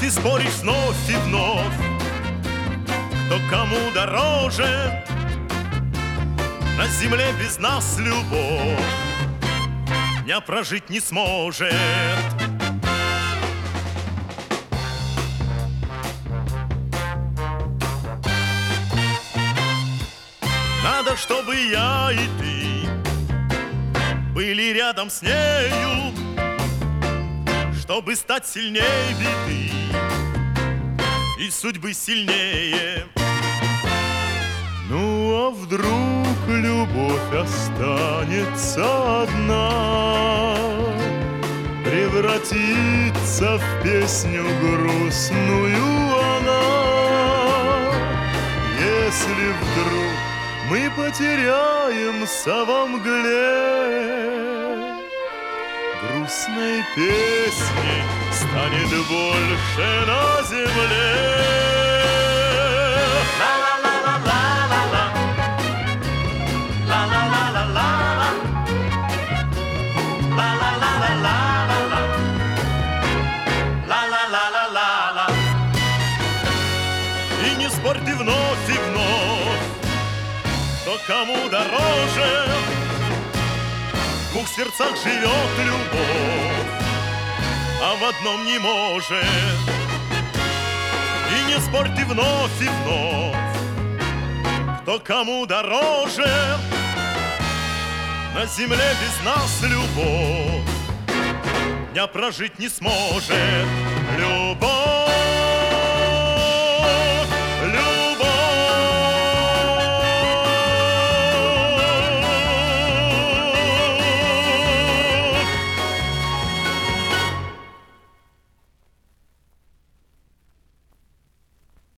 ты споришь вновь и вновь, кто кому дороже. На земле без нас любовь дня прожить не сможет. Надо, чтобы я и ты были рядом с нею, чтобы стать сильнее беды и судьбы сильнее. Ну а вдруг любовь останется одна, превратится в песню грустную она? Если вдруг мы потеряемся во мгле, грустной песней станет больше на земле. И не спорь ты вновь и вновь, кто кому дороже. В двух сердцах живет любовь, а в одном не может. И не спорь ты вновь и вновь, кто кому дороже. На земле без нас любовь дня прожить не сможет. Любовь